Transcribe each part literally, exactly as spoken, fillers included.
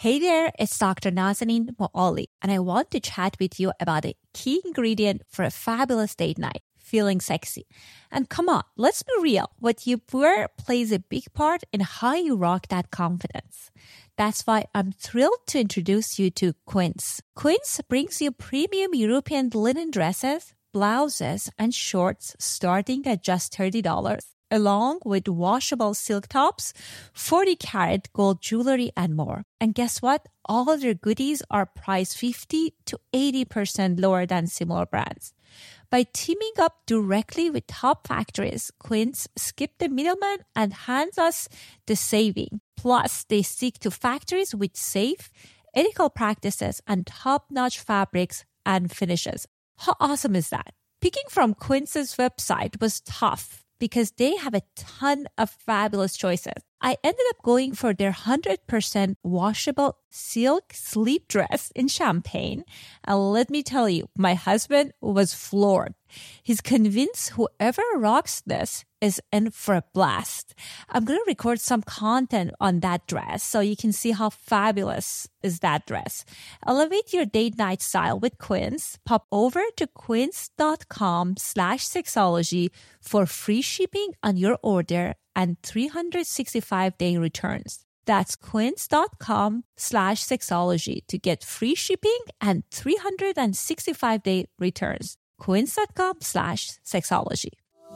Hey there, it's Doctor Nazanin Moali, and I want to chat with you about a key ingredient for a fabulous date night, feeling sexy. And come on, let's be real. What you wear plays a big part in how you rock that confidence. That's why I'm thrilled to introduce you to Quince. Quince brings you premium European linen dresses, blouses, and shorts starting at just thirty dollars, along with washable silk tops, forty karat gold jewelry, and more. And guess what? All of their goodies are priced fifty to eighty percent lower than similar brands. By teaming up directly with top factories, Quince skipped the middleman and hands us the saving. Plus, they stick to factories with safe, ethical practices and top-notch fabrics and finishes. How awesome is that? Picking from Quince's website was tough because they have a ton of fabulous choices. I ended up going for their one hundred percent washable silk sleep dress in champagne. And let me tell you, my husband was floored. He's convinced whoever rocks this is in for a blast. I'm going to record some content on that dress so you can see how fabulous is that dress. Elevate your date night style with Quince. Pop over to quince.com slash sexology for free shipping on your order and three hundred sixty-five day returns. That's quince.com slash sexology to get free shipping and three hundred sixty-five day returns. Quince.com slash sexology.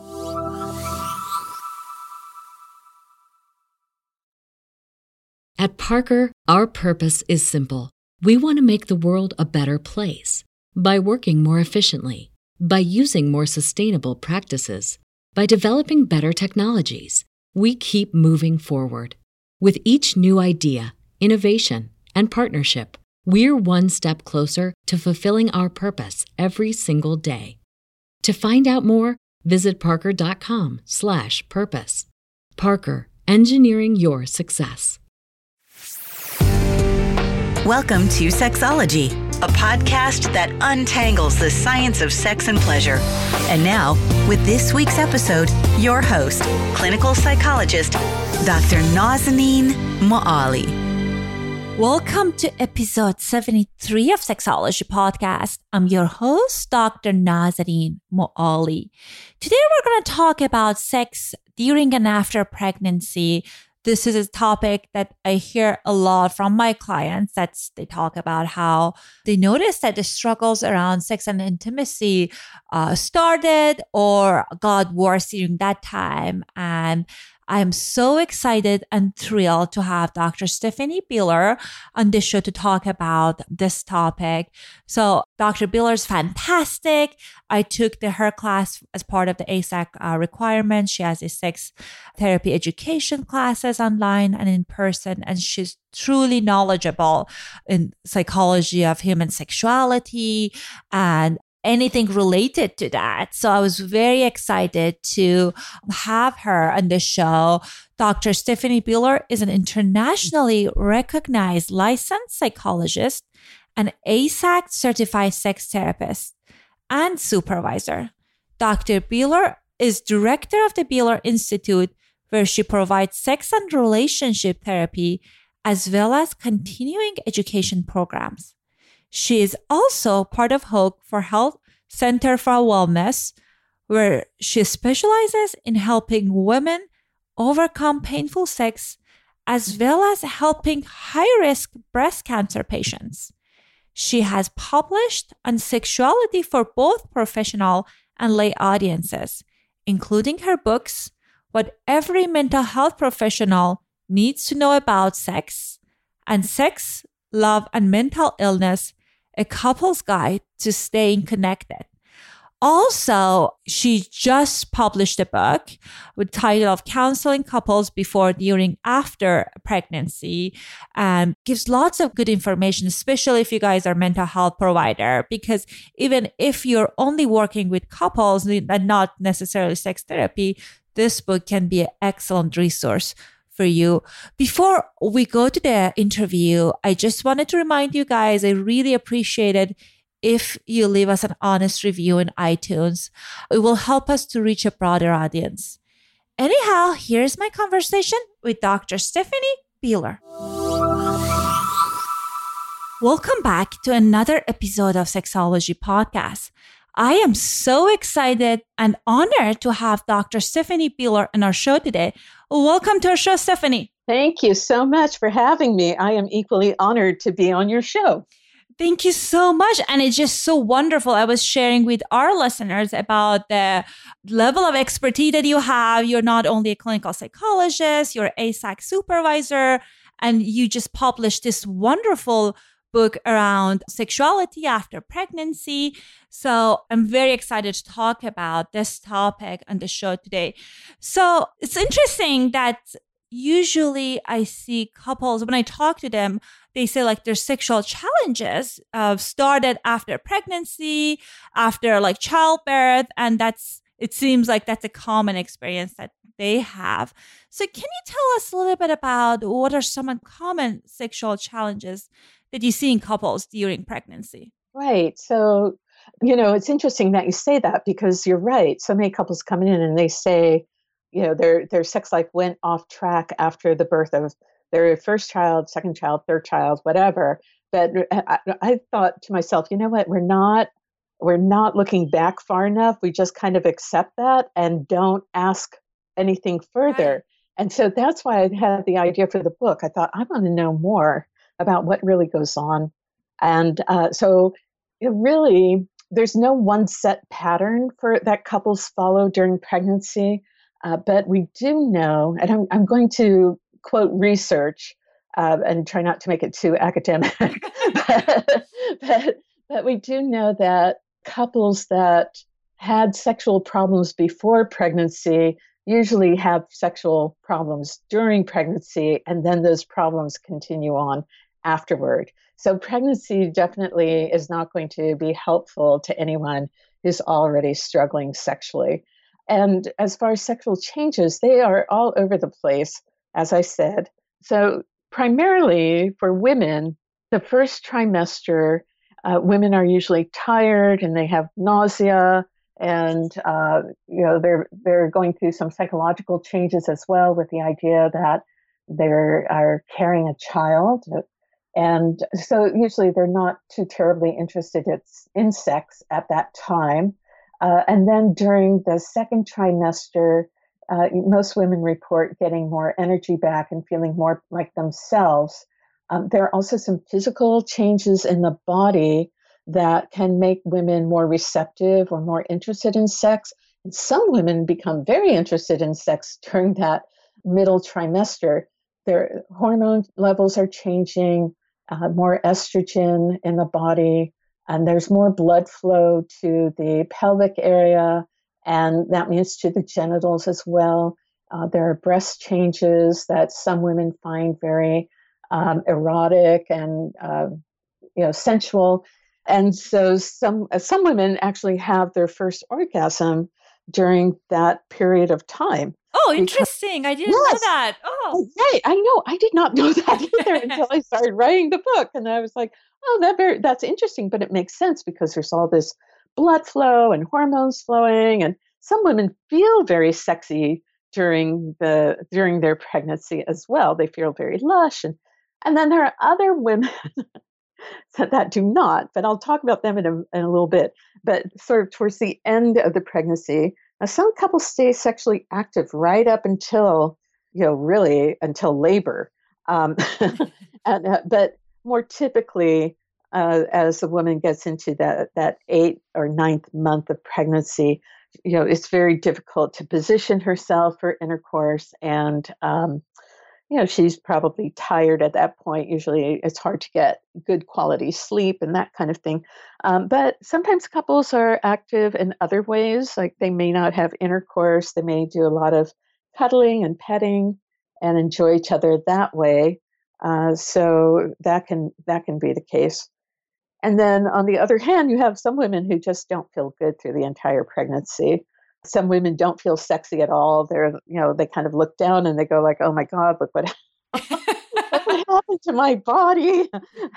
At Parker, our purpose is simple. We want to make the world a better place by working more efficiently, by using more sustainable practices, by developing better technologies. We keep moving forward. With each new idea, innovation, and partnership, we're one step closer to fulfilling our purpose every single day. To find out more, visit parker.com slash purpose. Parker, engineering your success. Welcome to Sexology, a podcast that untangles the science of sex and pleasure. And now, with this week's episode, your host, clinical psychologist, Doctor Nazanin Moali. Welcome to episode seventy-three of Sexology Podcast. I'm your host, Doctor Nazanin Moali. Today we're going to talk about sex during and after pregnancy. This is a topic that I hear a lot from my clients. That's they talk about how they notice that the struggles around sex and intimacy uh, started or got worse during that time. And I'm so excited and thrilled to have Doctor Stephanie Bieler on this show to talk about this topic. So Doctor Bieler is fantastic. I took the her class as part of the A S A C uh, requirement. She has a sex therapy education classes online and in person, and she's truly knowledgeable in psychology of human sexuality and anything related to that. So I was very excited to have her on the show. Doctor Stephanie Bieler is an internationally recognized licensed psychologist, an A S A C certified sex therapist, and supervisor. Doctor Bieler is director of the Bieler Institute, where she provides sex and relationship therapy as well as continuing education programs. She is also part of Hoag for Health Center for Wellness, where she specializes in helping women overcome painful sex, as well as helping high-risk breast cancer patients. She has published on sexuality for both professional and lay audiences, including her books, What Every Mental Health Professional Needs to Know About Sex, and Sex, Love, and Mental Illness, A Couple's Guide to Staying Connected. Also, she just published a book with the title of Counseling Couples Before, During, After Pregnancy, and gives lots of good information, especially if you guys are a mental health provider, because even if you're only working with couples and not necessarily sex therapy, this book can be an excellent resource for you. Before we go to the interview, I just wanted to remind you guys, I really appreciate it if you leave us an honest review in iTunes. It will help us to reach a broader audience. Anyhow, here's my conversation with Doctor Stephanie Bieler. Welcome back to another episode of Sexology Podcast. I am so excited and honored to have Doctor Stephanie Beeler on our show today. Welcome to our show, Stephanie. Thank you so much for having me. I am equally honored to be on your show. Thank you so much. And it's just so wonderful. I was sharing with our listeners about the level of expertise that you have. You're not only a clinical psychologist, you're a S A C supervisor, and you just published this wonderful book around sexuality after pregnancy. So I'm very excited to talk about this topic on the show today. So it's interesting that usually I see couples, when I talk to them, they say like their sexual challenges uh, started after pregnancy, after like childbirth. And that's, it seems like that's a common experience that they have. So can you tell us a little bit about what are some common sexual challenges that you see in couples during pregnancy? Right. So, you know, it's interesting that you say that because you're right. So many couples come in and they say, you know, their their sex life went off track after the birth of their first child, second child, third child, whatever. But I, I thought to myself, you know what, we're not we're not looking back far enough. We just kind of accept that and don't ask anything further. Right. And so that's why I had the idea for the book. I thought, I want to know more about what really goes on. And uh, so it really, there's no one set pattern for that couples follow during pregnancy. Uh, but we do know, and I'm, I'm going to quote research uh, and try not to make it too academic, but, but, but we do know that couples that had sexual problems before pregnancy usually have sexual problems during pregnancy, and then those problems continue on afterward. So pregnancy definitely is not going to be helpful to anyone who's already struggling sexually. And as far as sexual changes, they are all over the place, as I said. So primarily for women, the first trimester, uh, women are usually tired and they have nausea, and uh, you know they're they're going through some psychological changes as well, with the idea that they are carrying a child. And so usually they're not too terribly interested in sex at that time. Uh, and then during the second trimester, uh, most women report getting more energy back and feeling more like themselves. Um, there are also some physical changes in the body that can make women more receptive or more interested in sex. And some women become very interested in sex during that middle trimester. Their hormone levels are changing. Uh, more estrogen in the body, and there's more blood flow to the pelvic area, and that means to the genitals as well. Uh, there are breast changes that some women find very um, erotic and uh, you know sensual, and so some uh, some women actually have their first orgasm during that period of time. Oh, interesting. Because, I didn't yes, know that. Oh, right. I know. I did not know that either until I started writing the book. And I was like, oh, that very, that's interesting. But it makes sense because there's all this blood flow and hormones flowing. And some women feel very sexy during the during their pregnancy as well. They feel very lush. And, and then there are other women that, that do not. But I'll talk about them in a, in a little bit. But sort of towards the end of the pregnancy, now, some couples stay sexually active right up until, you know, really until labor. Um, and, uh, but more typically, uh, as the woman gets into that, that eighth or ninth month of pregnancy, you know, it's very difficult to position herself for intercourse. And, um, you know, she's probably tired at that point. Usually it's hard to get good quality sleep and that kind of thing. Um, but sometimes couples are active in other ways, like they may not have intercourse. They may do a lot of cuddling and petting and enjoy each other that way. Uh, so that can that can be the case. And then on the other hand, you have some women who just don't feel good through the entire pregnancy. Some women don't feel sexy at all. They're, you know, they kind of look down and they go like, oh my God, look what, look what happened to my body.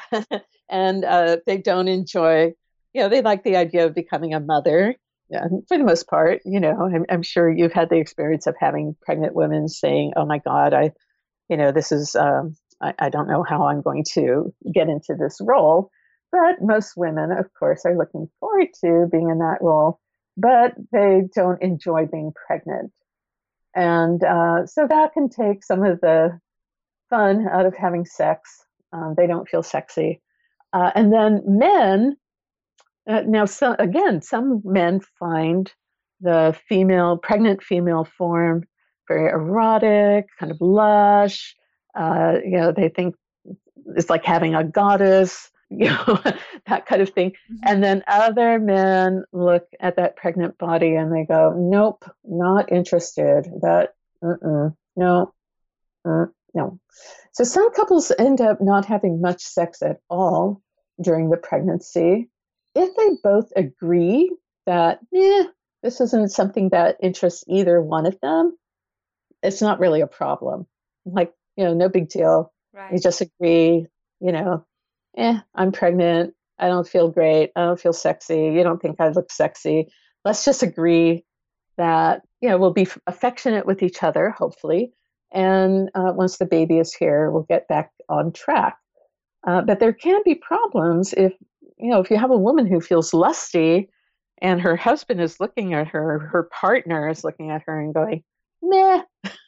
And uh, they don't enjoy, you know, they like the idea of becoming a mother. Yeah, for the most part, you know, I'm, I'm sure you've had the experience of having pregnant women saying, oh my God, I, you know, this is, um, I, I don't know how I'm going to get into this role. But most women, of course, are looking forward to being in that role, but they don't enjoy being pregnant. And uh, so that can take some of the fun out of having sex. Um, they don't feel sexy. Uh, and then men, uh, now, so, again, some men find the female, pregnant female form very erotic, kind of lush. Uh, you know, they think it's like having a goddess, you know, that kind of thing. Mm-hmm. And then other men look at that pregnant body and they go, nope, not interested. That, mm-mm, no, mm, no. So some couples end up not having much sex at all during the pregnancy. If they both agree that, eh, this isn't something that interests either one of them, it's not really a problem. Like, you know, no big deal. Right. You just agree, you know, eh, I'm pregnant. I don't feel great. I don't feel sexy. You don't think I look sexy. Let's just agree that, you know, we'll be affectionate with each other, hopefully. And uh, once the baby is here, we'll get back on track. Uh, but there can be problems if, you know, if you have a woman who feels lusty and her husband is looking at her, her partner is looking at her and going, meh.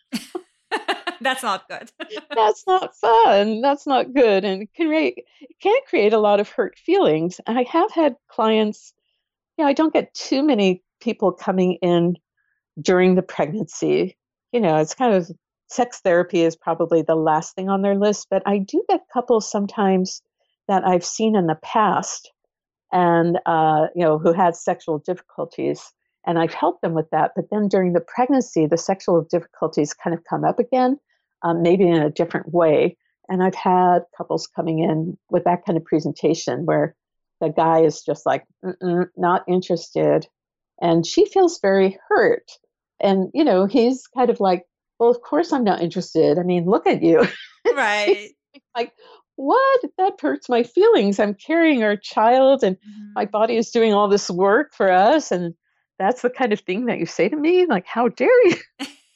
That's not good. That's not fun. That's not good. And it can, create, it can create a lot of hurt feelings. And I have had clients, you know, I don't get too many people coming in during the pregnancy. You know, it's kind of, sex therapy is probably the last thing on their list. But I do get couples sometimes that I've seen in the past and, uh, you know, who had sexual difficulties. And I've helped them with that. But then during the pregnancy, the sexual difficulties kind of come up again, um, maybe in a different way. And I've had couples coming in with that kind of presentation where the guy is just like, mm-mm, not interested. And she feels very hurt. And, you know, he's kind of like, well, of course I'm not interested. I mean, look at you. Right. Like, what? That hurts my feelings. I'm carrying our child and mm-hmm. my body is doing all this work for us. And that's the kind of thing that you say to me? Like, how dare you?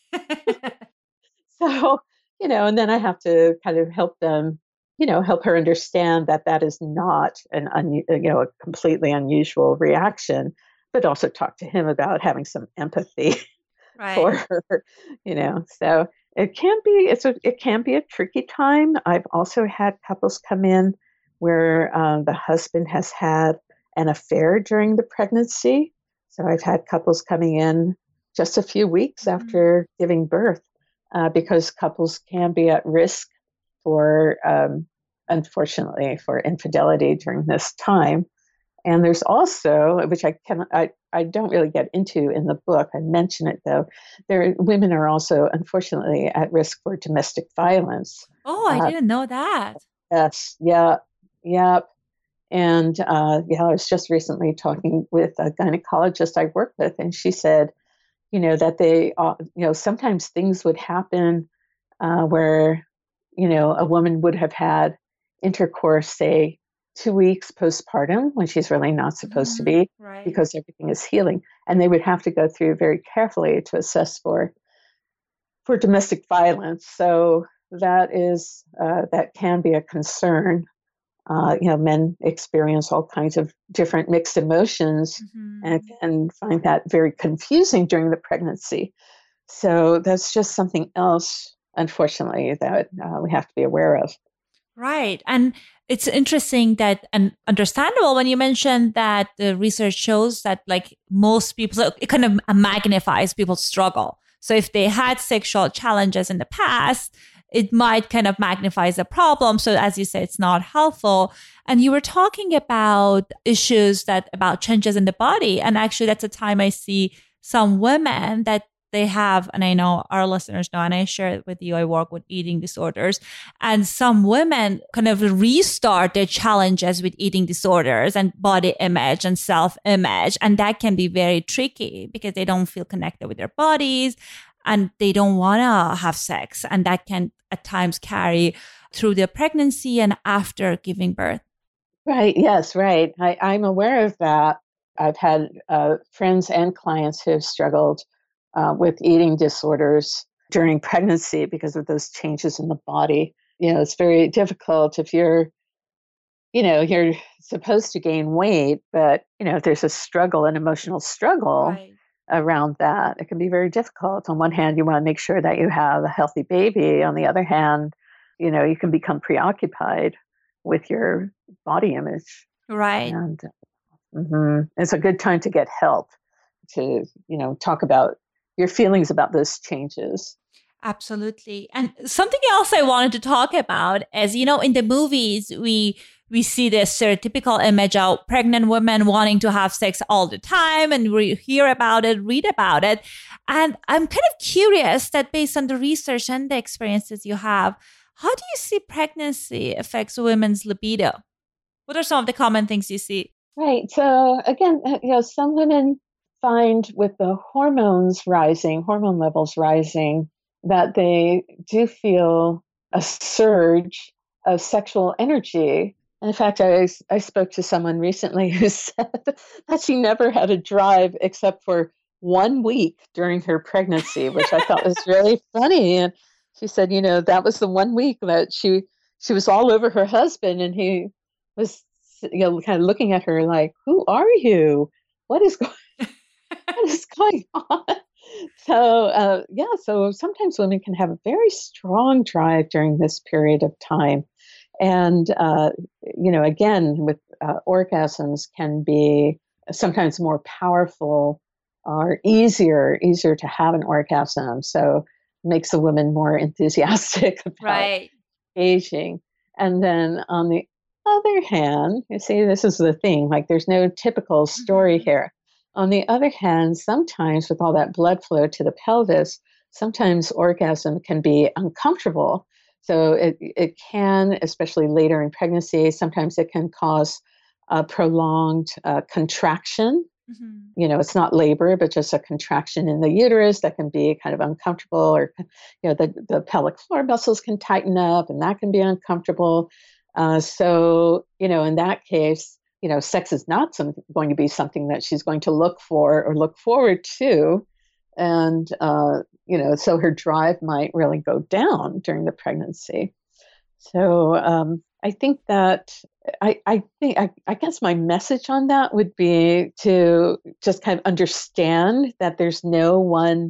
So, you know, and then I have to kind of help them, you know, help her understand that that is not an, un, you know, a completely unusual reaction, but also talk to him about having some empathy right. for her, you know. So it can be, it's a, it can be a tricky time. I've also had couples come in where um, the husband has had an affair during the pregnancy. So I've had couples coming in just a few weeks mm-hmm. after giving birth uh, because couples can be at risk for, um, unfortunately, for infidelity during this time. And there's also, which I can I, I don't really get into in the book, I mention it though, there women are also unfortunately at risk for domestic violence. Oh, I uh, didn't know that. Yes, yeah, yeah. And uh, yeah, I was just recently talking with a gynecologist I work with, and she said, you know, that they, uh, you know, sometimes things would happen uh, where, you know, a woman would have had intercourse, say, two weeks postpartum when she's really not supposed mm-hmm. to be right. because everything is healing. And they would have to go through very carefully to assess for, for domestic violence. So that is, uh, that can be a concern. Uh, you know, men experience all kinds of different mixed emotions mm-hmm. and can find that very confusing during the pregnancy. So that's just something else, unfortunately, that uh, we have to be aware of. Right. And it's interesting that, and understandable when you mentioned that the research shows that like most people, so it kind of magnifies people's struggle. So if they had sexual challenges in the past, it might kind of magnify the problem. So as you say, it's not helpful. And you were talking about issues that about changes in the body. And actually that's a time I see some women that they have, and I know our listeners know, and I share it with you, I work with eating disorders, and some women kind of restart their challenges with eating disorders and body image and self-image. And that can be very tricky because they don't feel connected with their bodies and they don't want to have sex. And that can at times carry through the pregnancy and after giving birth. Right. Yes, right. I, I'm aware of that. I've had uh, friends and clients who have struggled Uh, with eating disorders during pregnancy because of those changes in the body. you know, it's very difficult if you're, you know, you're supposed to gain weight, but, you know, if there's a struggle, an emotional struggle Right. around that, it can be very difficult. On one hand, you want to make sure that you have a healthy baby. On the other hand, you know, you can become preoccupied with your body image. Right. And mhm, it's a good time to get help to, you know, talk about your feelings about those changes. Absolutely. And something else I wanted to talk about is, you know, in the movies, we we see this stereotypical image of pregnant women wanting to have sex all the time, and we hear about it, read about it. And I'm kind of curious that based on the research and the experiences you have, how do you see pregnancy affects women's libido? What are some of the common things you see? Right. So again, uh, you know, some women find with the hormones rising, hormone levels rising, that they do feel a surge of sexual energy. In fact, I, I spoke to someone recently who said that she never had a drive except for one week during her pregnancy, which I thought was really funny. And she said, you know, that was the one week that she she was all over her husband, and he was, you know, kind of looking at her like, "Who are you? What is going what is going on?" So, uh, yeah, so sometimes women can have a very strong drive during this period of time. And, uh, you know, again, with uh, orgasms can be sometimes more powerful or easier, easier to have an orgasm. So makes a woman more enthusiastic about Right. aging. And then on the other hand, you see, this is the thing, like there's no typical story Mhm. here. On the other hand, sometimes with all that blood flow to the pelvis, sometimes orgasm can be uncomfortable. So it, it can, especially later in pregnancy, sometimes it can cause a prolonged uh, contraction. Mhm. You know, it's not labor, but just a contraction in the uterus that can be kind of uncomfortable, or, you know, the, the pelvic floor muscles can tighten up and that can be uncomfortable. Uh, so, you know, in that case, you know, sex is not some, going to be something that she's going to look for or look forward to. And, uh, you know, so her drive might really go down during the pregnancy. So um, I think that I, I think I, I guess my message on that would be to just kind of understand that there's no one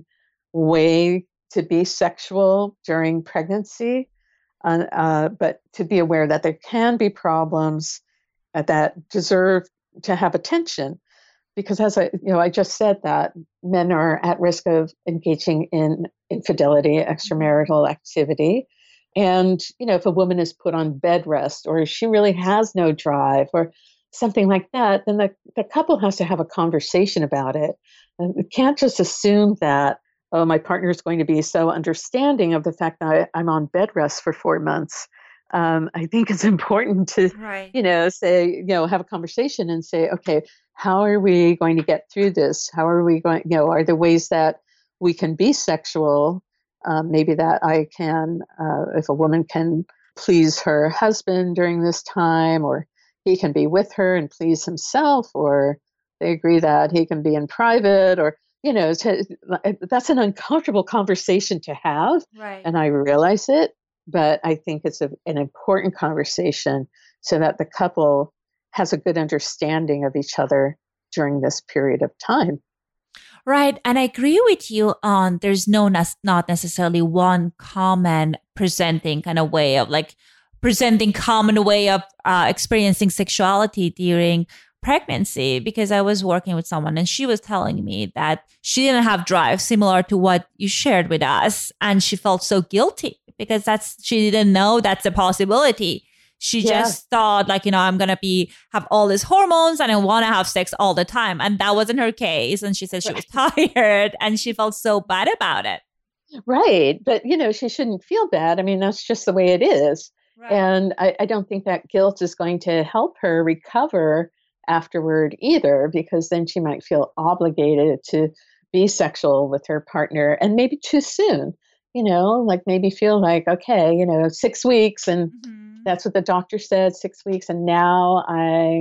way to be sexual during pregnancy, uh, uh, but to be aware that there can be problems uh, that deserve to have attention. Because as I, you know, I just said that men are at risk of engaging in infidelity, extramarital activity. And, you know, if a woman is put on bed rest or she really has no drive or something like that, then the, the couple has to have a conversation about it. And we can't just assume that, oh, my partner is going to be so understanding of the fact that I, I'm on bed rest for four months. Um, I think it's important to, Right. you know, say, you know, have a conversation and say, okay, how are we going to get through this? How are we going, you know, are there ways that we can be sexual? Um, maybe that I can, uh, if a woman can please her husband during this time, or he can be with her and please himself, or they agree that he can be in private, or, you know, to, that's an uncomfortable conversation to have. Right. And I realize it, but I think it's a, an important conversation so that the couple has a good understanding of each other during this period of time. Right. And I agree with you on there's no, nes- not necessarily one common presenting kind of way of like presenting common way of uh, experiencing sexuality during pregnancy, because I was working with someone and she was telling me that she didn't have drive similar to what you shared with us. And she felt so guilty because that's, she didn't know that's a possibility. She Yeah. just thought like, you know, I'm going to be, have all these hormones and I want to have sex all the time. And that wasn't her case. And she said she was tired and she felt so bad about it. Right. But, you know, she shouldn't feel bad. I mean, that's just the way it is. Right. And I, I don't think that guilt is going to help her recover afterward either, because then she might feel obligated to be sexual with her partner and maybe too soon, you know, like maybe feel like, okay, you know, six weeks and Mhm. that's what the doctor said, six weeks. And now I,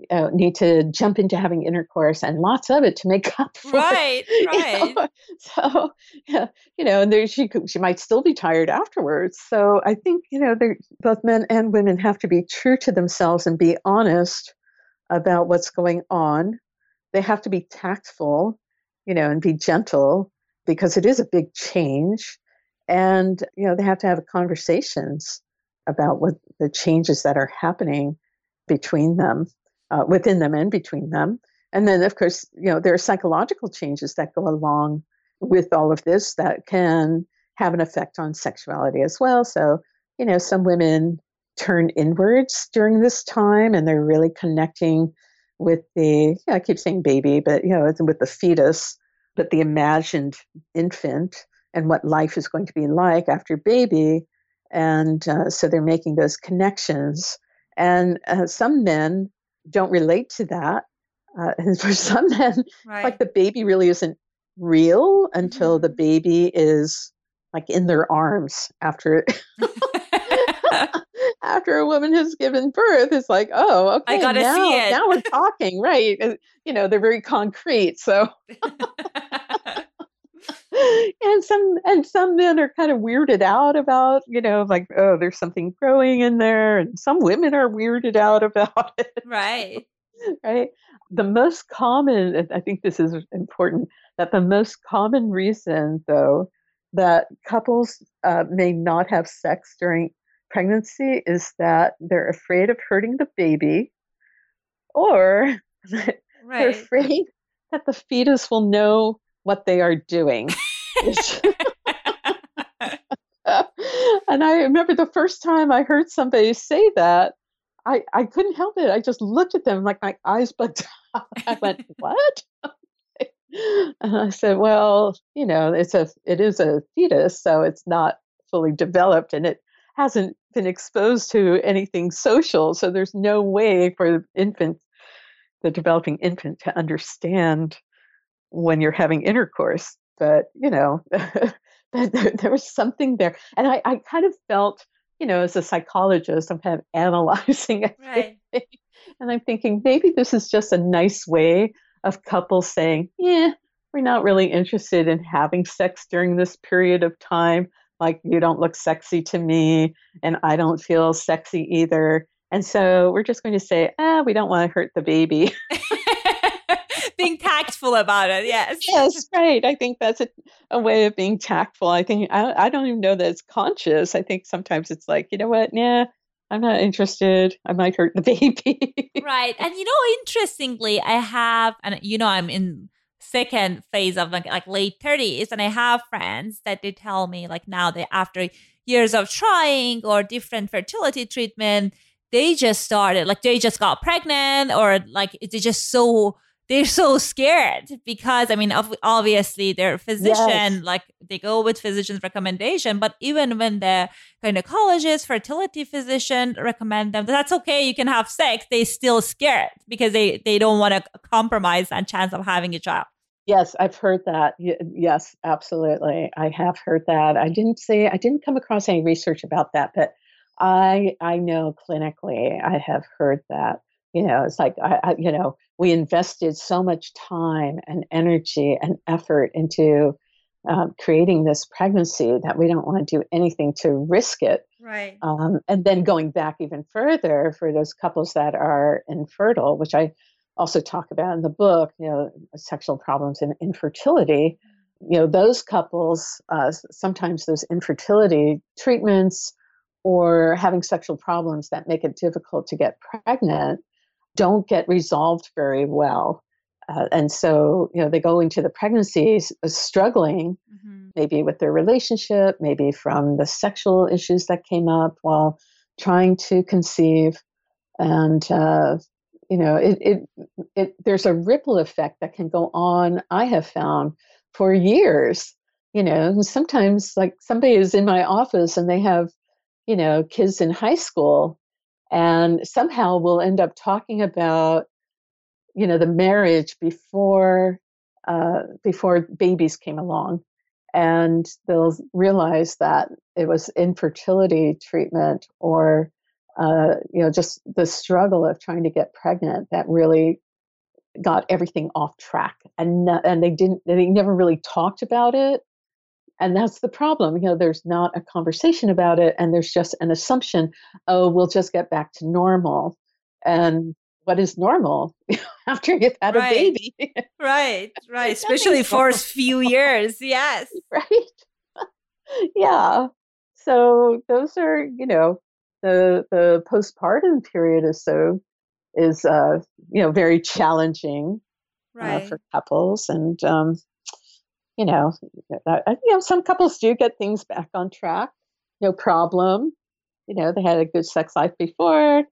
uh, need to jump into having intercourse and lots of it to make up for Right, it. right. You know? So, yeah, you know, and there, she could, she might still be tired afterwards. So I think, you know, both men and women have to be true to themselves and be honest about what's going on. They have to be tactful, you know, and be gentle because it is a big change. And, you know, they have to have conversations about what the changes that are happening between them, uh, within them and between them. And then, of course, you know, there are psychological changes that go along with all of this that can have an effect on sexuality as well. So, you know, some women turn inwards during this time and they're really connecting with the, yeah, I keep saying baby, but, you know, it's with the fetus, but the imagined infant and what life is going to be like after baby. And uh, so they're making those connections. And uh, some men don't relate to that. Uh, and for some men, Right. like the baby really isn't real until Mhm. the baby is like in their arms after after a woman has given birth. It's like, oh, I okay, gotta see now it. now we're talking, right? Uh, You know, they're very concrete. So and some and some men are kind of weirded out about, you know, like, oh, there's something growing in there, and some women are weirded out about it. Right. Right? The most common, and I think this is important, that the most common reason, though, that couples uh, may not have sex during pregnancy is that they're afraid of hurting the baby, or they're Right. afraid that the fetus will know what they are doing. Which- and I remember the first time I heard somebody say that, I, I couldn't help it. I just looked at them like my eyes bugged out. I went, what? And I said, well, you know, it's a it is a fetus, so it's not fully developed and it hasn't been exposed to anything social. So there's no way for the infant, the developing infant, to understand when you're having intercourse. But, you know, there, there was something there. And I, I kind of felt, you know, as a psychologist, I'm kind of analyzing everything. Right. And I'm thinking maybe this is just a nice way of couples saying, yeah, we're not really interested in having sex during this period of time. Like, you don't look sexy to me, and I don't feel sexy either. And so we're just going to say, ah, we don't want to hurt the baby. Being tactful about it, yes. Yes, right. I think that's a, a way of being tactful. I think, I, I don't even know that it's conscious. I think sometimes it's like, you know what, nah, I'm not interested. I might hurt the baby. Right. And you know, interestingly, I have, and you know, I'm in second phase of like, like late thirties, and I have friends that they tell me like now they after years of trying or different fertility treatment, they just started, like they just got pregnant, or like it's just so, they're so scared because, I mean, ob- obviously their physician, Yes. like they go with physician's recommendation, but even when the gynecologist, fertility physician recommend them, that's okay, you can have sex, they still scared because they, they don't want to compromise on chance of having a child. Yes, I've heard that. Y- Yes, absolutely. I have heard that. I didn't say, I didn't come across any research about that, but I I know clinically I have heard that. You know, it's like, I, I you know, we invested so much time and energy and effort into um, creating this pregnancy that we don't want to do anything to risk it. Right. Um, and then going back even further for those couples that are infertile, which I also talk about in the book, you know, sexual problems and infertility, you know, those couples, uh, sometimes those infertility treatments or having sexual problems that make it difficult to get pregnant don't get resolved very well. Uh, and so, you know, they go into the pregnancies struggling, Mm-hmm. maybe with their relationship, maybe from the sexual issues that came up while trying to conceive. And, uh, you know, it, it, it, there's a ripple effect that can go on, I have found, for years. You know, and sometimes like somebody is in my office and they have, you know, kids in high school, and somehow we'll end up talking about, you know, the marriage before uh, before babies came along, and they'll realize that it was infertility treatment or uh, you know, just the struggle of trying to get pregnant that really got everything off track. And, no- and they didn't, they never really talked about it. And that's the problem. You know, there's not a conversation about it. And there's just an assumption, oh, we'll just get back to normal. And what is normal after you've had Right. a baby? Right, right. Especially for a few years. Yes. Right. Yeah. So those are, you know, the the postpartum period is so is uh, you know, very challenging uh, Right. for couples, and um, you know, I, I- you know, some couples do get things back on track, no problem. You know, they had a good sex life before,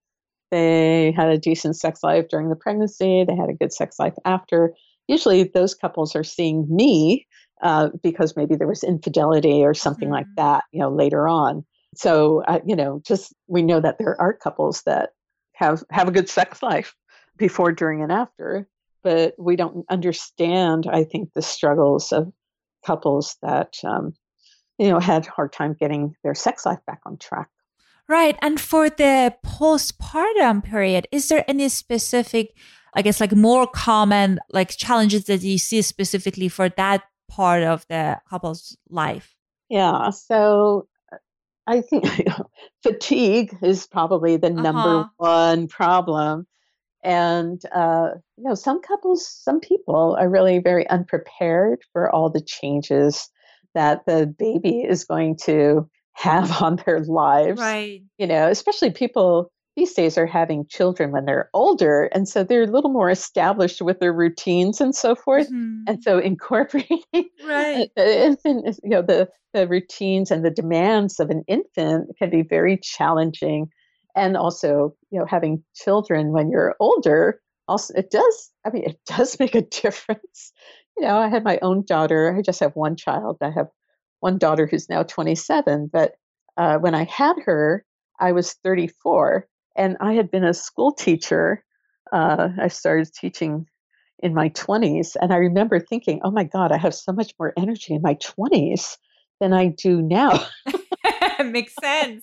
they had a decent sex life during the pregnancy, they had a good sex life after. Usually, those couples are seeing me uh, because maybe there was infidelity or something like Mhm. that, you know, later on. So, uh, you know, just we know that there are couples that have have a good sex life before, during, and after, but we don't understand, I think, the struggles of couples that um, you know, had a hard time getting their sex life back on track. Right. And for the postpartum period, is there any specific, I guess, like more common like challenges that you see specifically for that part of the couple's life? Yeah, so uh, I think fatigue is probably the number Uh-huh. one problem. And, uh, you know, some couples, some people are really very unprepared for all the changes that the baby is going to have on their lives. Right. You know, especially people these days are having children when they're older. And so they're a little more established with their routines and so forth. And Mhm. so incorporating uh, Right. the infant, is- you know, the, the routines and the demands of an infant can be very challenging. And also, you know, having children when you're older, also it does, I mean, it does make a difference. You know, I had my own daughter. I just have one child. I have one daughter who's now twenty-seven. But uh, when I had her, I was thirty-four, and I had been a school teacher. Uh, I started teaching in my twenties, and I remember thinking, "Oh my God, I have so much more energy in my twenties than I do now." Makes sense.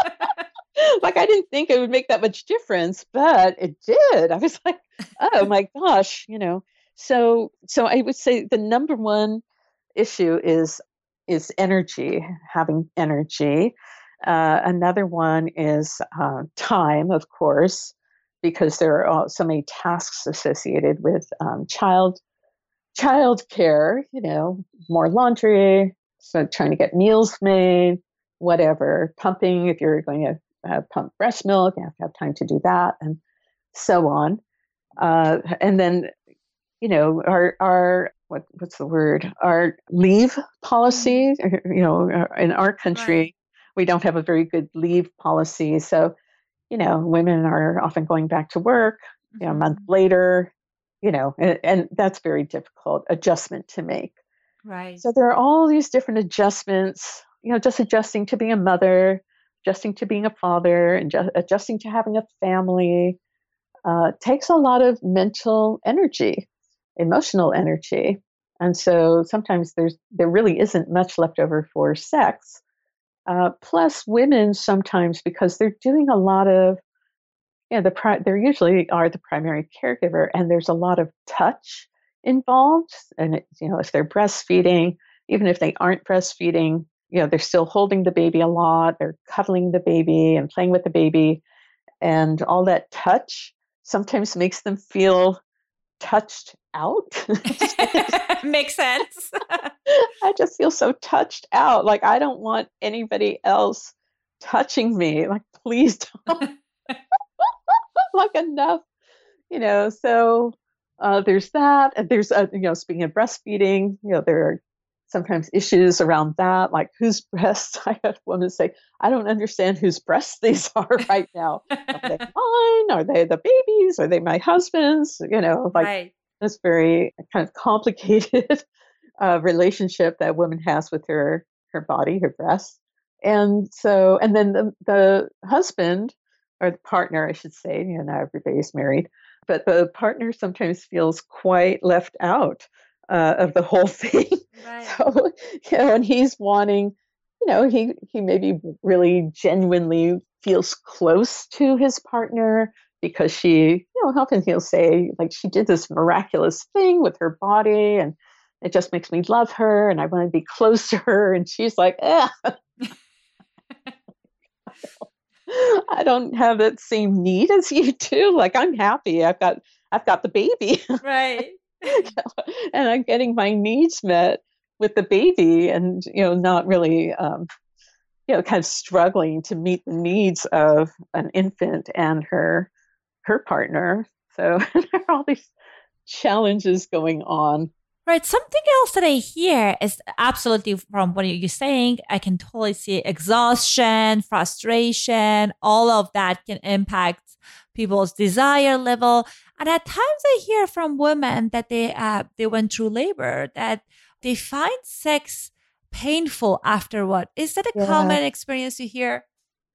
Like, I didn't think it would make that much difference, but it did. I was like, "Oh my gosh," you know. So, so I would say the number one issue is is energy, having energy. Uh, another one is uh, time, of course, because there are all, so many tasks associated with um, child child care. You know, more laundry, so trying to get meals made, whatever, pumping. If you're going to uh, pump breast milk, you have to have time to do that, and so on. Uh, and then, you know, our our what what's the word? Our leave Mhm. policy. You know, uh, in our Right. country, we don't have a very good leave policy. So, you know, women are often going back to work, you know, a month Mhm. later. You know, and, and that's very difficult adjustment to make. Right. So there are all these different adjustments. You know, just adjusting to being a mother, adjusting to being a father, and ju- adjusting to having a family uh, takes a lot of mental energy, emotional energy. And so sometimes there's there really isn't much left over for sex. Uh, plus, women sometimes, because they're doing a lot of, you know, the pri- they usually are the primary caregiver, and there's a lot of touch involved. And it, you know, if they're breastfeeding, even if they aren't breastfeeding, you know, they're still holding the baby a lot. They're cuddling the baby and playing with the baby, and all that touch sometimes makes them feel touched out. Just like, Makes sense. I just feel so touched out. Like, I don't want anybody else touching me. Like, please don't. Like, enough, you know. So uh, there's that. And there's, uh, you know, speaking of breastfeeding, you know, there are sometimes issues around that, like whose breasts. I had a woman say, I don't understand whose breasts these are right now. Are they mine? Are they the baby's? Are they my husband's? You know, like, Right. this very kind of complicated uh, relationship that woman has with her her body, her breasts. And so, and then the, the husband, or the partner, I should say, you know, not everybody's married, but the partner sometimes feels quite left out uh, of the whole thing. Right. So, you know, and he's wanting, you know, he he maybe really genuinely feels close to his partner because she, you know, often he'll say, like, she did this miraculous thing with her body and it just makes me love her and I want to be close to her. And she's like, eh, I don't have that same need as you do. Like, I'm happy. I've got, I've got the baby. Right. And I'm getting my needs met with the baby and, you know, not really, um, you know, kind of struggling to meet the needs of an infant and her, her partner. So there are all these challenges going on. Right. Something else that I hear is absolutely from what you're saying. I can totally see exhaustion, frustration, all of that can impact people's desire level. And at times I hear from women that they uh, they went through labor, that they find sex painful afterward. Is that a Yeah. common experience you hear?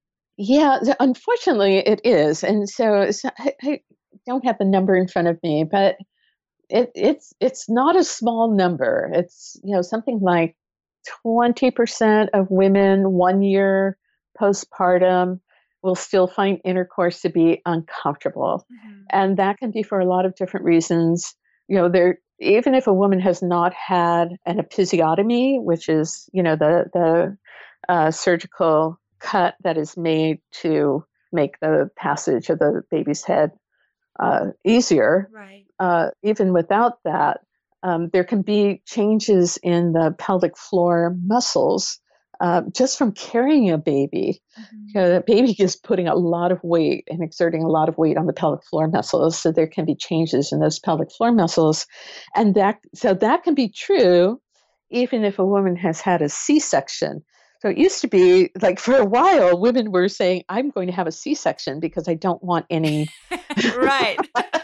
Yeah, th- unfortunately it is. And so, it's, I, I don't have the number in front of me, but it, it's it's not a small number. It's, you know, something like twenty percent of women one year postpartum will still find intercourse to be uncomfortable. Mm-hmm. And that can be for a lot of different reasons. You know, there, even if a woman has not had an episiotomy, which is, you know, the, the uh, surgical cut that is made to make the passage of the baby's head uh, easier, Right. uh, even without that, um, there can be changes in the pelvic floor muscles uh, just from carrying a baby. Mm-hmm. You know, the baby is putting a lot of weight and exerting a lot of weight on the pelvic floor muscles. So there can be changes in those pelvic floor muscles. And that, so that can be true even if a woman has had a C-section. So it used to be like for a while, women were saying, I'm going to have a C-section because I don't want any Right.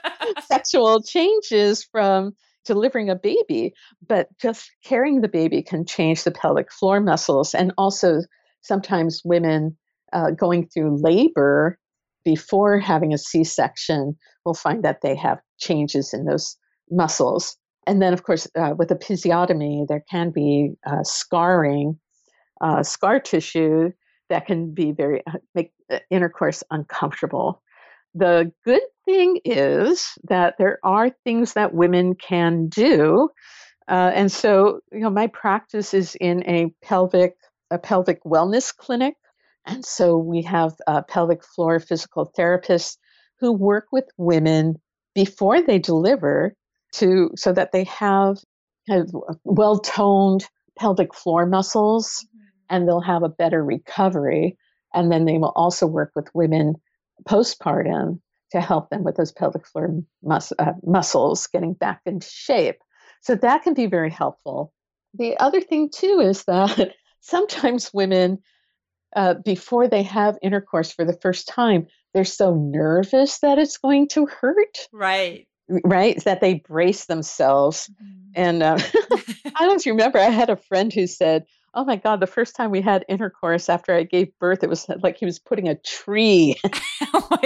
sexual changes from delivering a baby. But just carrying the baby can change the pelvic floor muscles. And also sometimes women uh, going through labor before having a C-section will find that they have changes in those muscles. And then, of course, uh, with episiotomy, there can be uh, scarring. Uh, scar tissue that can be very make intercourse uncomfortable. The good thing is that there are things that women can do, uh, and so you know my practice is in a pelvic a pelvic wellness clinic, and so we have uh, pelvic floor physical therapists who work with women before they deliver to so that they have kind of well toned pelvic floor muscles. And they'll have a better recovery. And then they will also work with women postpartum to help them with those pelvic floor mus- uh, muscles getting back into shape. So that can be very helpful. The other thing, too, is that sometimes women, uh, before they have intercourse for the first time, they're so nervous that it's going to hurt. Right. Right? That they brace themselves. Mm-hmm. And uh, I don't know if you remember, I had a friend who said, oh my God, the first time we had intercourse after I gave birth, it was like he was putting a tree. Oh my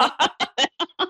God.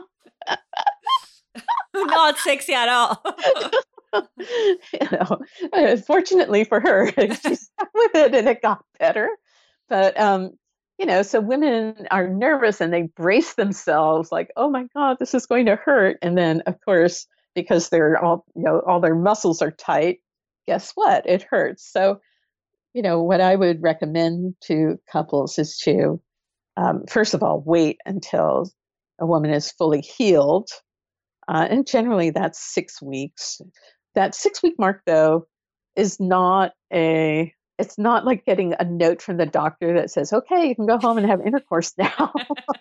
Not sexy at all. You know, uh, fortunately for her, she stuck with it and it got better. But, um, you know, so women are nervous and they brace themselves like, oh my God, this is going to hurt. And then, of course, because they're all, you know, all their muscles are tight, guess what? It hurts. So, you know, what I would recommend to couples is to, um, first of all, wait until a woman is fully healed. Uh, and generally that's six weeks. That six week mark, though, is not a, it's not like getting a note from the doctor that says, okay, you can go home and have intercourse now.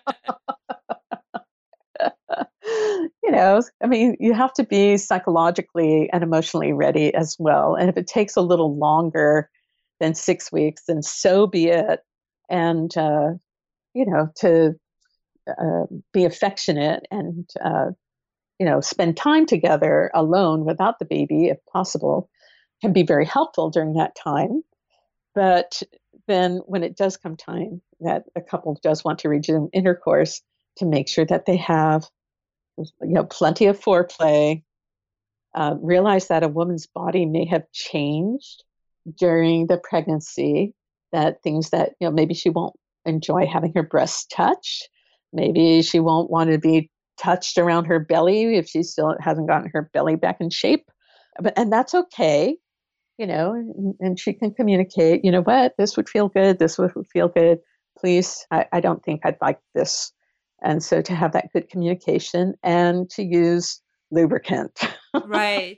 You know, I mean, you have to be psychologically and emotionally ready as well. And if it takes a little longer than six weeks, then so be it. And, uh, you know, to uh, be affectionate and, uh, you know, spend time together alone without the baby, if possible, can be very helpful during that time. But then when it does come time that a couple does want to resume intercourse, to make sure that they have, you know, plenty of foreplay, uh, realize that a woman's body may have changed during the pregnancy, that things that, you know, maybe she won't enjoy having her breasts touched. Maybe she won't want to be touched around her belly if she still hasn't gotten her belly back in shape. But, and that's okay, you know, and, and she can communicate, you know what, this would feel good. This would feel good. Please, I, I don't think I'd like this. And so to have that good communication and to use lubricant. Right.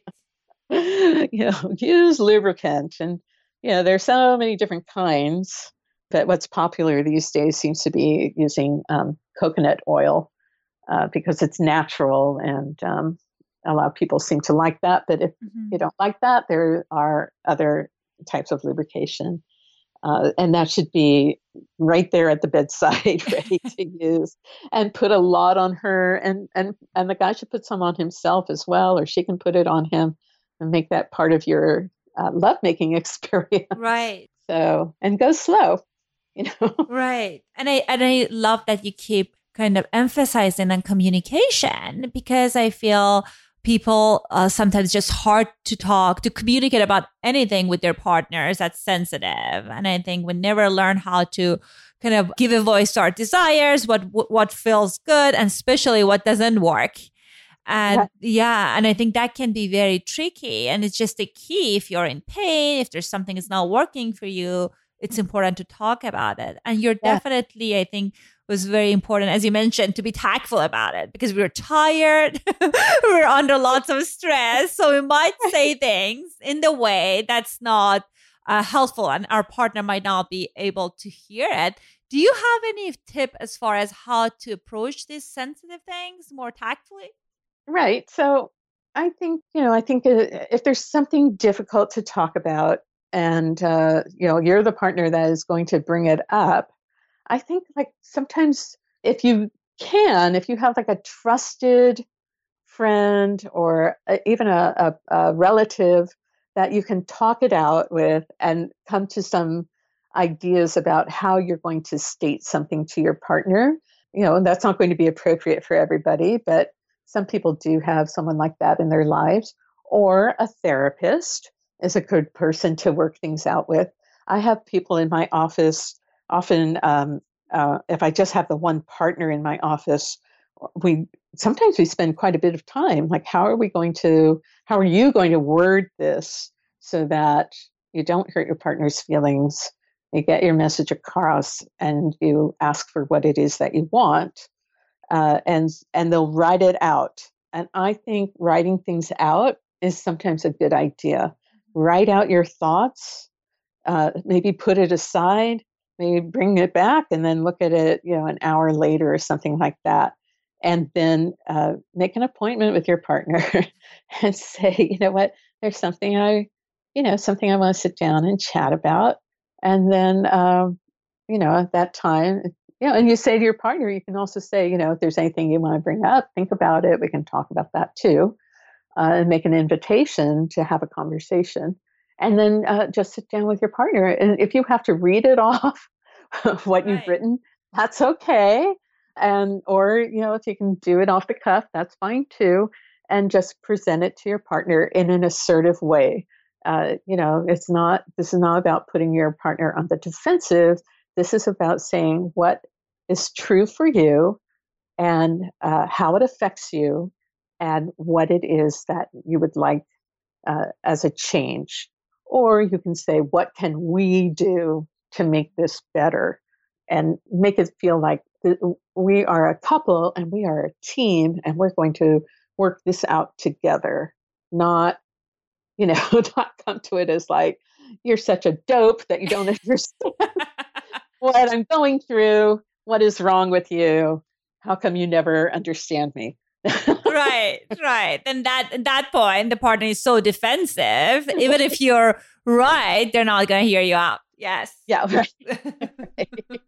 you know, use lubricant. And, you know, there's so many different kinds, but what's popular these days seems to be using um, coconut oil uh, because it's natural, and um, a lot of people seem to like that. But if mm-hmm. you don't like that, there are other types of lubrication. Uh, and that should be right there at the bedside, ready to use, and put a lot on her. And, and, and the guy should put some on himself as well, or she can put it on him and make that part of your uh, lovemaking experience. Right. So, and go slow, you know. Right. And I, and I love that you keep kind of emphasizing on communication, because I feel people uh, sometimes just hard to talk, to communicate about anything with their partners that's sensitive. And I think we never learn how to kind of give a voice to our desires, what what feels good, and especially what doesn't work. And yeah. yeah, and I think that can be very tricky. And it's just a key. If you're in pain, if there's something that's not working for you, it's important to talk about it. And you're yeah. definitely, I think, was very important, as you mentioned, to be tactful about it, because we were tired, we were under lots of stress. So we might say things in the way that's not uh, helpful, and our partner might not be able to hear it. Do you have any tip as far as how to approach these sensitive things more tactfully? Right. So I think, you know, I think if there's something difficult to talk about, and, uh, you know, you're the partner that is going to bring it up, I think like sometimes if you can, if you have like a trusted friend or a, even a, a, a relative that you can talk it out with and come to some ideas about how you're going to state something to your partner, you know, and that's not going to be appropriate for everybody, but some people do have someone like that in their lives, or a therapist is a good person to work things out with. I have people in my office. Often, um, uh, if I just have the one partner in my office, we sometimes we spend quite a bit of time. Like, how are we going to? How are you going to word this so that you don't hurt your partner's feelings? You get your message across, and you ask for what it is that you want, uh, and and they'll write it out. And I think writing things out is sometimes a good idea. Write out your thoughts. Uh, maybe put it aside. Maybe bring it back and then look at it, you know, an hour later or something like that. And then uh, make an appointment with your partner and say, you know what, there's something I, you know, something I want to sit down and chat about. And then, um, you know, at that time, you know, and you say to your partner, you can also say, you know, if there's anything you want to bring up, think about it. We can talk about that too, uh, and make an invitation to have a conversation. And then uh, just sit down with your partner. And if you have to read it off, what right. you've written, that's okay. And, or, you know, if you can do it off the cuff, that's fine too. And just present it to your partner in an assertive way. Uh, you know, it's not, this is not about putting your partner on the defensive. This is about saying what is true for you, and uh, how it affects you, and what it is that you would like uh, as a change. Or you can say, what can we do to make this better? And make it feel like th- we are a couple and we are a team, and we're going to work this out together. Not, you know, not come to it as like, you're such a dope that you don't understand what I'm going through. What is wrong with you? How come you never understand me? Right, right. And that at that point, the partner is so defensive. Even if you're right, they're not going to hear you out. Yes. Yeah. Right. Right.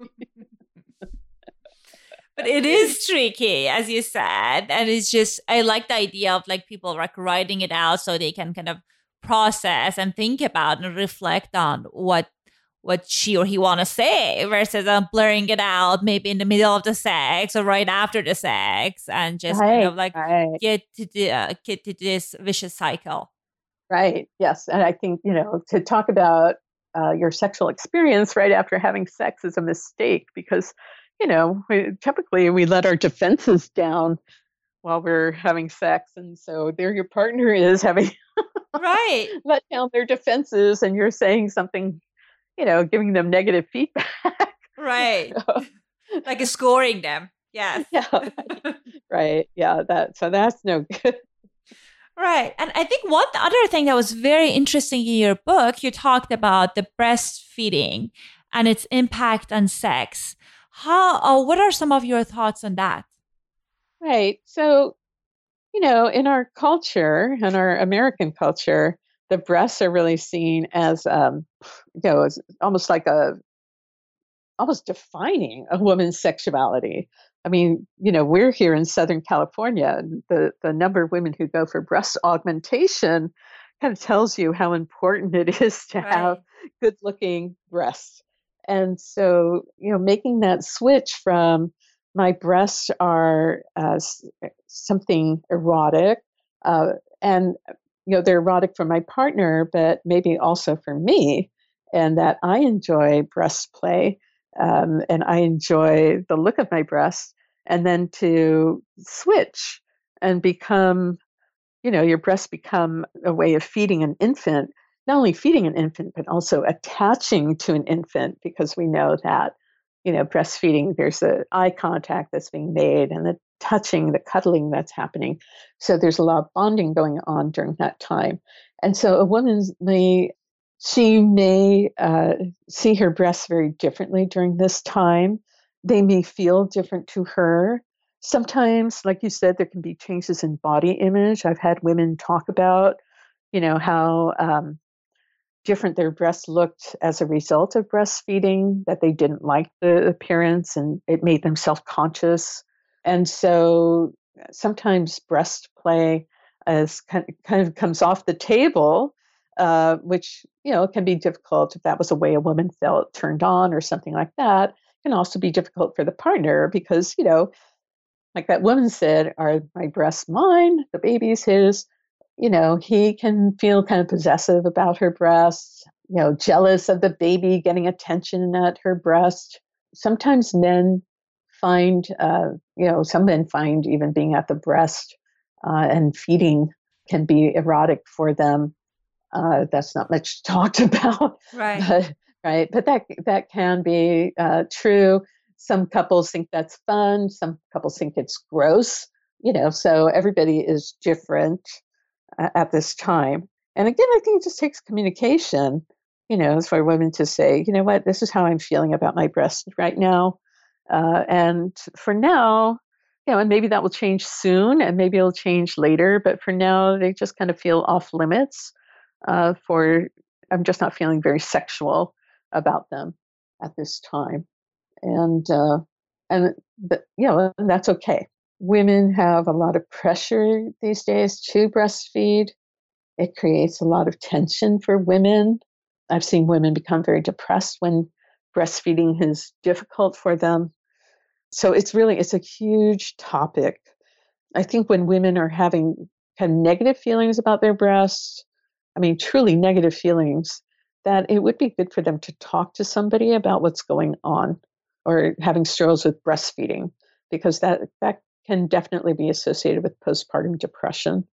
But it is tricky, as you said. And it's just, I like the idea of like people like writing it out so they can kind of process and think about and reflect on what what she or he want to say, versus um, blurring it out maybe in the middle of the sex or right after the sex, and just right, kind of like right. get to the, uh, get to this vicious cycle. Right. Yes. And I think, you know, to talk about uh, your sexual experience right after having sex is a mistake because, you know, we, typically we let our defenses down while we're having sex. And so there your partner is having right. let down their defenses and you're saying something, you know, giving them negative feedback. Right. So, like scoring them. Yes. Yeah. Right. Yeah. That, so that's no good. Right. And I think one other thing that was very interesting in your book, you talked about the breastfeeding and its impact on sex. How, uh, what are some of your thoughts on that? Right. So, you know, in our culture, in our American culture, the breasts are really seen as, um, you know, as almost like a, almost defining a woman's sexuality. I mean, you know, we're here in Southern California, and the, the number of women who go for breast augmentation kind of tells you how important it is to Right. have good looking breasts. And so, you know, making that switch from my breasts are uh, something erotic, uh, and, you know, they're erotic for my partner, but maybe also for me, and that I enjoy breast play. Um, and I enjoy the look of my breasts, and then to switch and become, you know, your breasts become a way of feeding an infant, not only feeding an infant, but also attaching to an infant, because we know that, you know, breastfeeding, there's a eye contact that's being made and the touching, the cuddling that's happening. So there's a lot of bonding going on during that time. And so a woman may She may uh, see her breasts very differently during this time. They may feel different to her. Sometimes, like you said, there can be changes in body image. I've had women talk about, you know, how um, different their breasts looked as a result of breastfeeding, that they didn't like the appearance and it made them self-conscious. And so sometimes breast play is kind of, kind of comes off the table. Uh, which, you know, can be difficult if that was a way a woman felt turned on or something like that. It can also be difficult for the partner because, you know, like that woman said, are my breasts mine? The baby's his. You know, he can feel kind of possessive about her breasts, you know, jealous of the baby getting attention at her breast. Sometimes men find, uh, you know, some men find even being at the breast uh, and feeding can be erotic for them. Uh, that's not much talked about, right? But, right, but that that can be uh, true. Some couples think that's fun. Some couples think it's gross. You know, so everybody is different uh, at this time. And again, I think it just takes communication. You know, for women to say, you know what, this is how I'm feeling about my breast right now, uh, and for now, you know, and maybe that will change soon, and maybe it'll change later. But for now, they just kind of feel off limits. Uh, for I'm just not feeling very sexual about them at this time, and uh, and but, you know, and that's okay. Women have a lot of pressure these days to breastfeed. It creates a lot of tension for women. I've seen women become very depressed when breastfeeding is difficult for them. So it's really it's a huge topic. I think when women are having kind of negative feelings about their breasts, I mean, truly negative feelings, that it would be good for them to talk to somebody about what's going on or having struggles with breastfeeding, because that, that can definitely be associated with postpartum depression.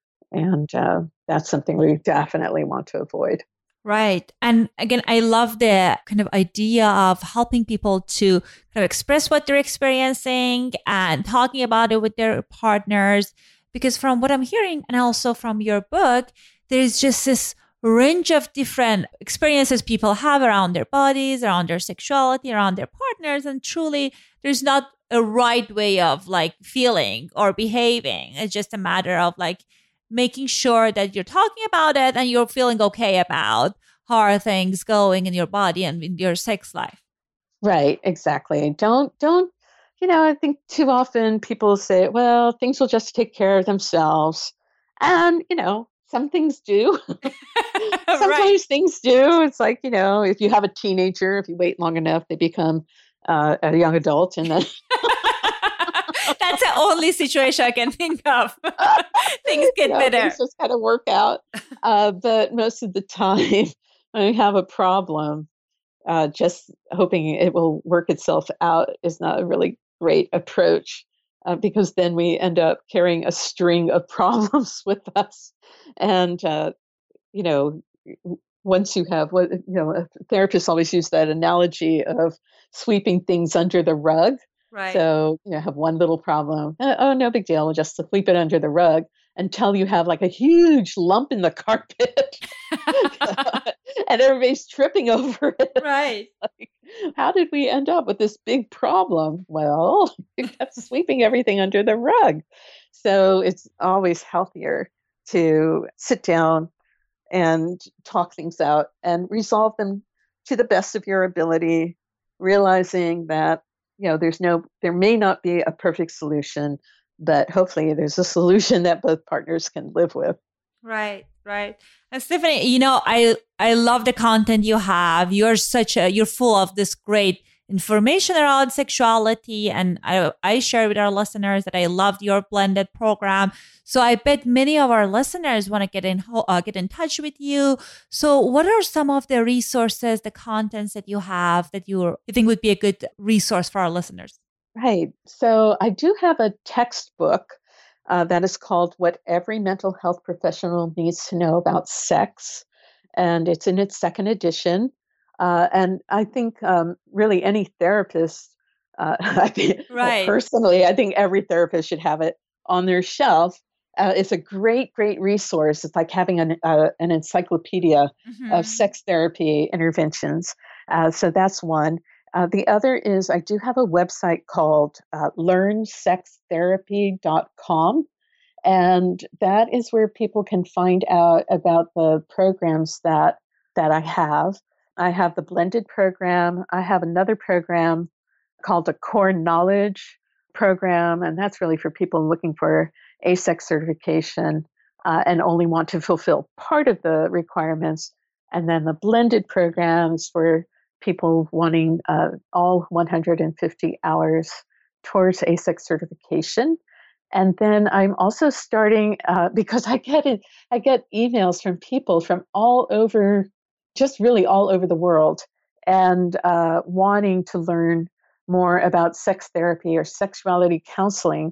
And uh, that's something we definitely want to avoid. Right. And again, I love the kind of idea of helping people to kind of express what they're experiencing and talking about it with their partners. Because from what I'm hearing, and also from your book, there's just this range of different experiences people have around their bodies, around their sexuality, around their partners. And truly, there's not a right way of like feeling or behaving. It's just a matter of like making sure that you're talking about it and you're feeling okay about how are things going in your body and in your sex life. Right, exactly. Don't, don't, you know, I think too often people say, well, things will just take care of themselves. And, you know, some things do. Sometimes right. things do. It's like, you know, if you have a teenager, if you wait long enough, they become uh, a young adult. And then that's the only situation I can think of. Things get you know, better. Things just kind of work out. Uh, but most of the time, I have a problem, uh, just hoping it will work itself out is not a really great approach, uh, because then we end up carrying a string of problems with us. And, uh, you know, w- once you have what, you know, uh, therapists always use that analogy of sweeping things under the rug. Right. So, you know, have one little problem. Uh, oh, no big deal. We'll just sweep it under the rug until you have like a huge lump in the carpet and everybody's tripping over it. Right. Like, how did we end up with this big problem? Well, we kept sweeping everything under the rug. So it's always healthier to sit down and talk things out and resolve them to the best of your ability, realizing that, you know, there's no, there may not be a perfect solution, but hopefully there's a solution that both partners can live with. Right, right. And Stephanie, you know, I I love the content you have. You're such a you're full of this great information around sexuality, and I I share with our listeners that I loved your blended program. So I bet many of our listeners want to get in uh, get in touch with you. So what are some of the resources, the contents that you have that you you think would be a good resource for our listeners? Right. So I do have a textbook uh, that is called What Every Mental Health Professional Needs to Know About Sex. And it's in its second edition. Uh, and I think um, really any therapist, uh, I think, well, Right. personally, I think every therapist should have it on their shelf. Uh, it's a great, great resource. It's like having an, uh, an encyclopedia Mhm. of sex therapy interventions. Uh, so that's one. Uh, the other is I do have a website called uh, learn sex therapy dot com. And that is where people can find out about the programs that that I have. I have the blended program. I have another program called the Core Knowledge program, and that's really for people looking for A S E C certification uh, and only want to fulfill part of the requirements. And then the blended programs for people wanting uh, all one hundred fifty hours towards A S E C certification. And then I'm also starting uh, because I get it, I get emails from people from all over, just really all over the world, and uh, wanting to learn more about sex therapy or sexuality counseling.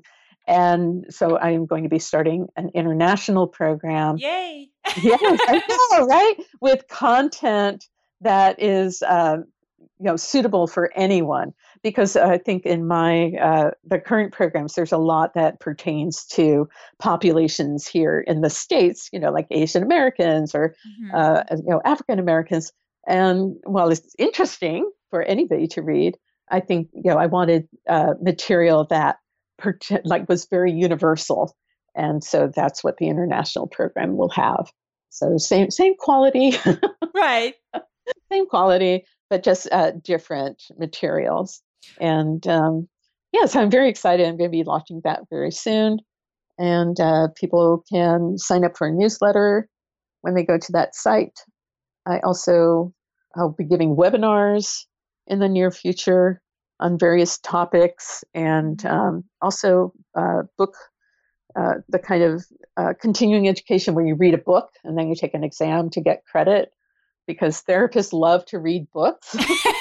And so I am going to be starting an international program. Yay. Yes, I know, right? With content that is, uh, you know, suitable for anyone. Because I think in my uh, the current programs, there's a lot that pertains to populations here in the States, you know, like Asian Americans or Mhm. uh, you know African Americans. And while it's interesting for anybody to read, I think you know I wanted uh, material that perta- like was very universal, and so that's what the international program will have. So same same quality, Right. same quality, but just uh, different materials. And um, yeah, so I'm very excited. I'm going to be launching that very soon. And uh, people can sign up for a newsletter when they go to that site. I also, I'll be giving webinars in the near future on various topics, and um, also uh, book uh, the kind of uh, continuing education where you read a book and then you take an exam to get credit, because therapists love to read books.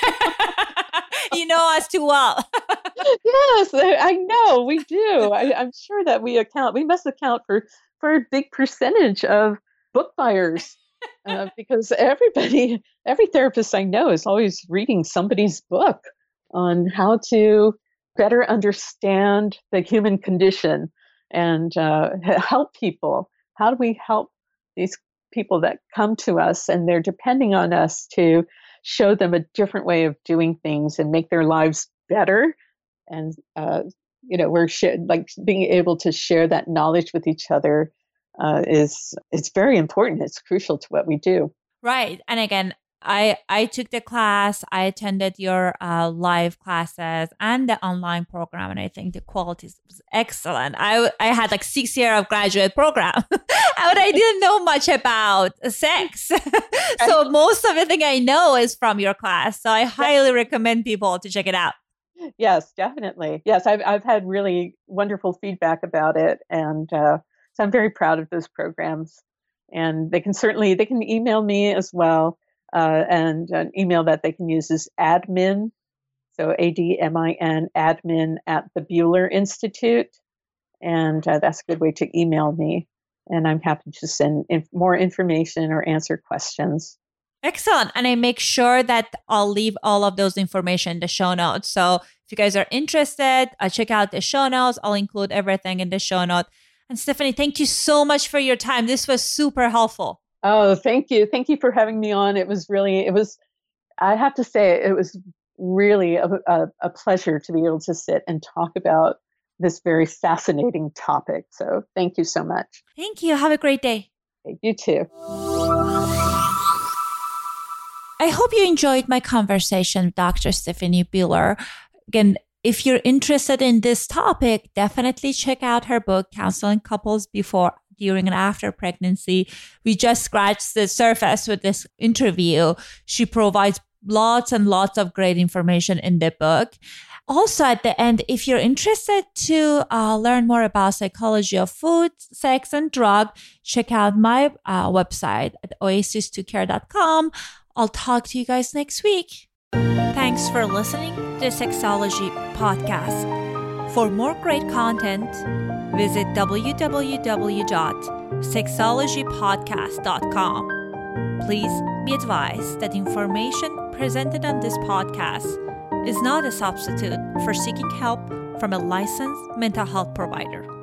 You know us too well. Yes, I I know we do. I, I'm sure that we account. We must account for for a big percentage of book buyers, uh, because everybody, every therapist I know is always reading somebody's book on how to better understand the human condition and uh, h- help people. How do we help these people that come to us and they're depending on us to show them a different way of doing things and make their lives better? And uh, you know, we're sh- like being able to share that knowledge with each other uh, is it's very important. It's crucial to what we do. Right. And again, I I took the class, I attended your uh, live classes and the online program, and I think the quality was excellent. I I had like six years of graduate program, but I didn't know much about sex. So most of the thing I know is from your class. So I highly recommend people to check it out. Yes, definitely. Yes, I've I've had really wonderful feedback about it, and uh, so I'm very proud of those programs. And they can certainly they can email me as well. Uh, and an email that they can use is admin, so A D M I N, admin at the Buehler Institute. And uh, that's a good way to email me. And I'm happy to send inf- more information or answer questions. Excellent. And I make sure that I'll leave all of those information in the show notes. So if you guys are interested, uh, check out the show notes. I'll include everything in the show note. And Stephanie, thank you so much for your time. This was super helpful. Oh, thank you. Thank you for having me on. It was really, it was, I have to say, it was really a, a, a pleasure to be able to sit and talk about this very fascinating topic. So thank you so much. Thank you. Have a great day. You too. I hope you enjoyed my conversation with Doctor Stephanie Buehler. Again, if you're interested in this topic, definitely check out her book, Counseling Couples Before, During, and After Pregnancy. We just scratched the surface with this interview. She provides lots and lots of great information in the book. Also, at the end, if you're interested to uh, learn more about psychology of food, sex, and drug, check out my uh, website at oasis to care dot com. I'll talk to you guys next week. Thanks for listening to the Sexology Podcast. For more great content, visit w w w dot sexology podcast dot com. Please be advised that information presented on this podcast is not a substitute for seeking help from a licensed mental health provider.